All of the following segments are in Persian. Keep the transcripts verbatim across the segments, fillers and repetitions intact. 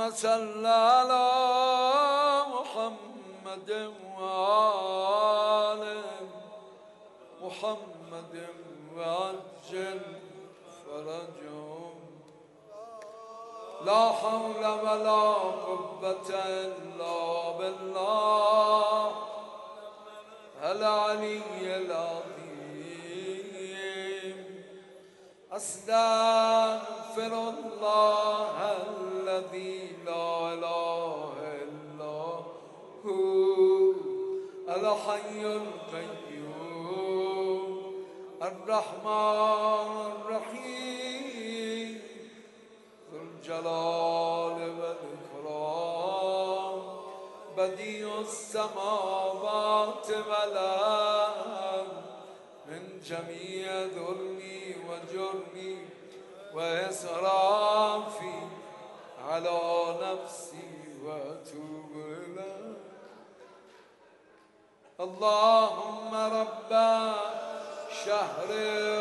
صل على محمد وآل محمد وعجل فرجهم لا حول ولا قوة إلا بالله العلي العظيم أستغفر الله الذي لا إله إلا هو الحي القيوم الرحمن الرحيم ذو الجلال والإكرام بديع السماوات والأرض من جميع ذلي وجرمي وإسرافي على نفسي وأتوب إليك اللهم رب شهر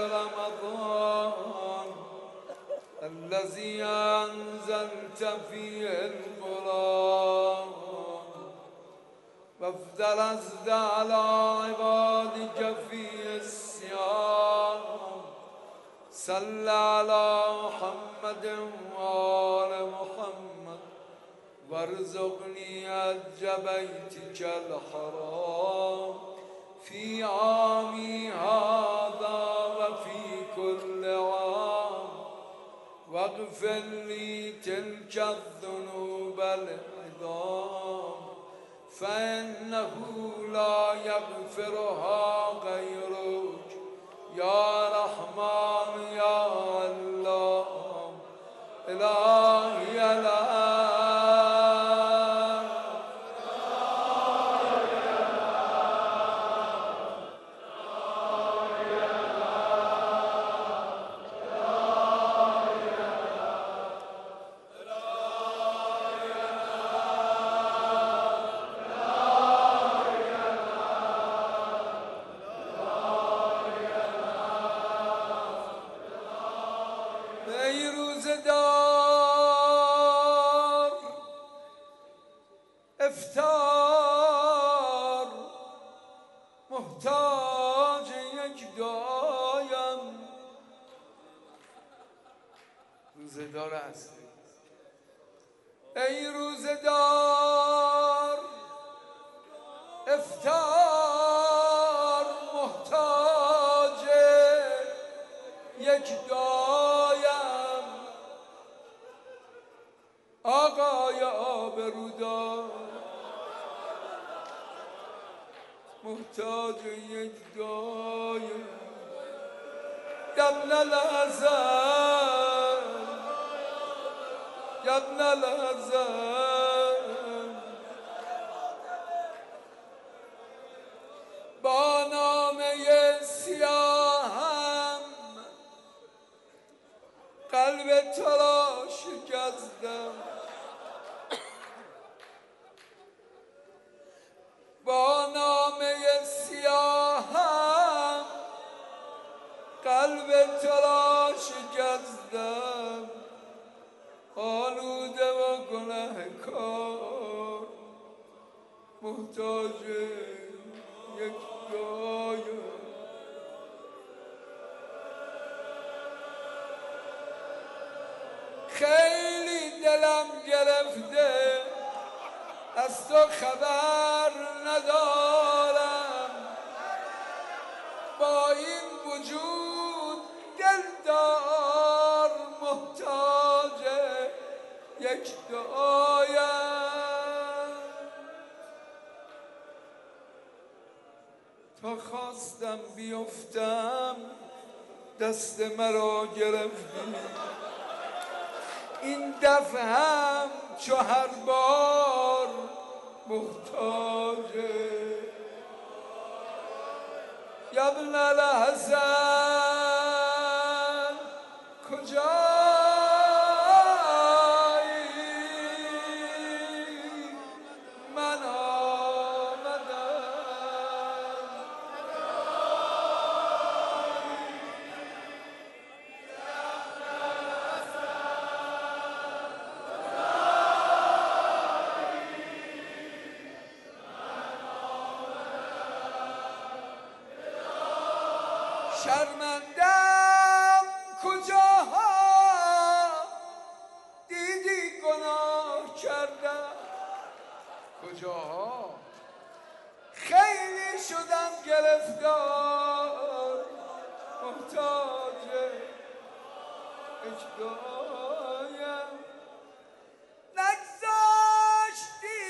رمضان الذي أنزلت فيه القرآن وافترضت على عبادك فيه الصيام صل على محمد وآل محمد وارزقني حج بيتك الحرام في عامي هذا وفي كل عام واغفر لي تلك الذنوب العظام فإنه لا يغفرها غيرك يا رحمن يا الله إلهي لا دار افتار محتاج یک دایم روزدار هستی ای روزدار افتار محتاج یک دایم آقای آبرودار محتاج یک دایم ابن الحسن ابن الحسن با نامه سیاهم قلب تو را شکستم با نامه سیاهم قلب تو را شکستم آلوده و گنهکار محتاج یک دایم خیلی دلم گرفته از تو خبر ندارم با این وجود دلدار محتاج یک دعایم تا خواستم بیفتم دست مرا گرفتی این دفعه هم چو هر بار محتاجه یا ابن الحسن کجایی من آمدم کجاها خیلی شدم گرفتار محتاج اجدایم نگذاشتی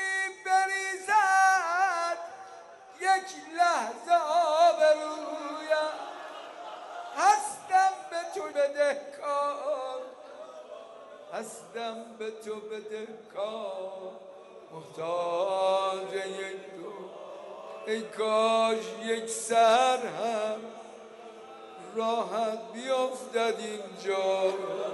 بریزد یک لحظه آبرویم هستم به تو بدهکار هستم به تو بدهکار محتاج یک تو ای کاش یک سر هم راحت بیافتد اینجا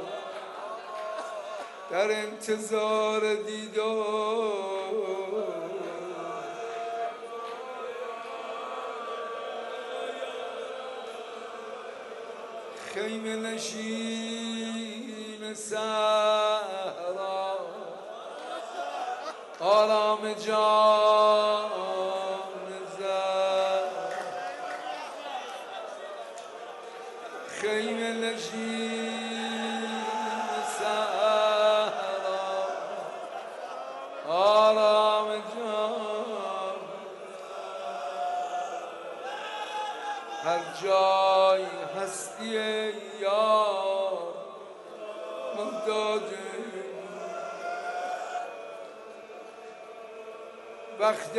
در انتظار دیدار خیمه نشین صحرا آرام جان زد خیمه نشین صحرا آرام جان هر جای هستی یار محتاج وقت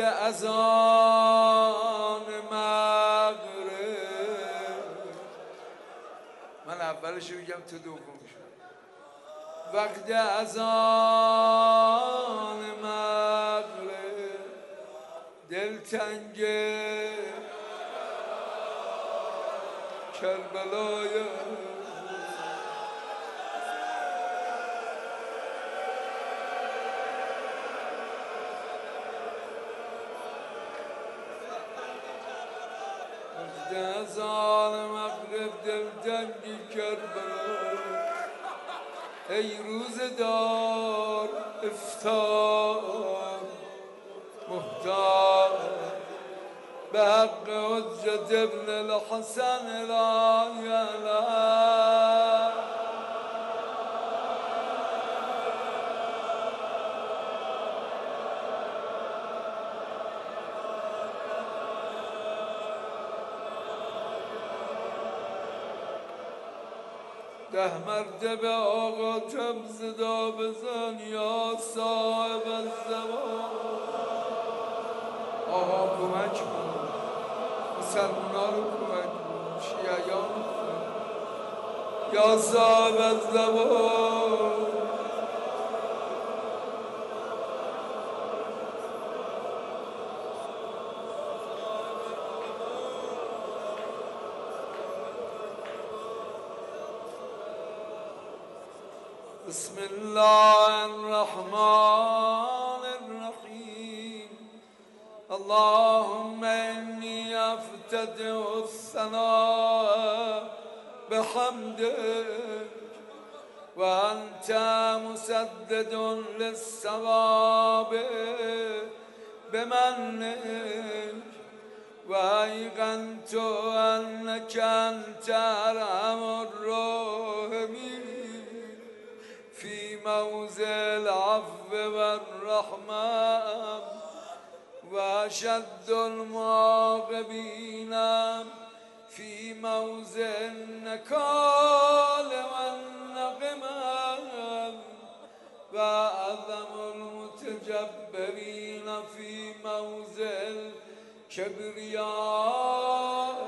اذان مغرب من اولش میگم تو دومش وقت اذان مغرب دلتنگه کربلای اذان مغرب دلتنگی کربلا ای روزدار افطار محتاج به حق حجت ابن الحسن لا یلا ده مرتبه آقا کم صدا بزن یا صاحب الزمان آقا کمک کن مسلمونا رو کمک کن شیعیان رو یا صاحب الزمان بسم الله الرحمن الرحيم اللهم إني أفتتح الثناء بحمدك وأنت مسدد للصواب بمنك وأيقنت أنك أنت أرحم الراحمين في موضع العفو والرحمة وأشد المعاقبين في موضع النكال والنقمة وأعظم المتجبرين في موضع الكبرياء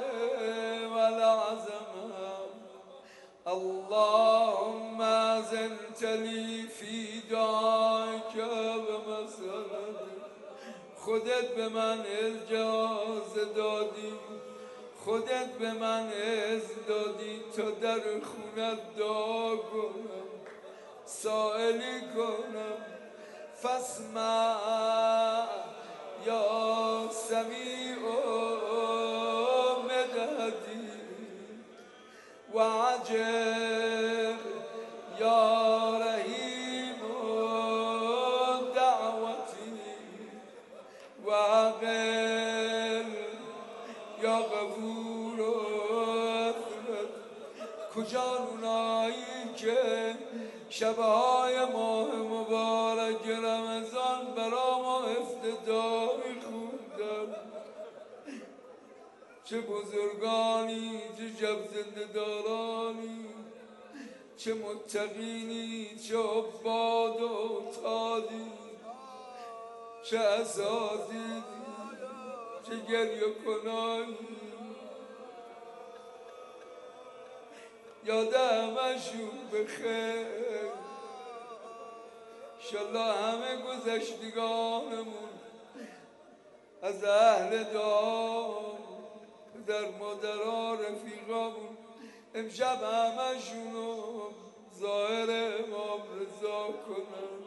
والعظمة اللهم أذنت لي في دعائك ومسألتك خودت به من اجازه دادی خودت به من اجازه دادی تا در خونت دعا کنم سائلی کنم فاسمع یا سمیع مدحتی و عجب یا رحیم دعوتی و عقل یا غفور اثبت کجا اونایی که شبهای ماه مبارک رمضان برا ما چه بزرگانی، چه شب زنده دارانی، چه متقینی، چه عباد و تادی، چه اساتیدی، چه گریه کنایی، یاد همشون بخیر. انشالله همه گذشتگانمون از اهل دعا، در مادرها رفیقامون امشب همشونو ظاهر امام رضا کنن.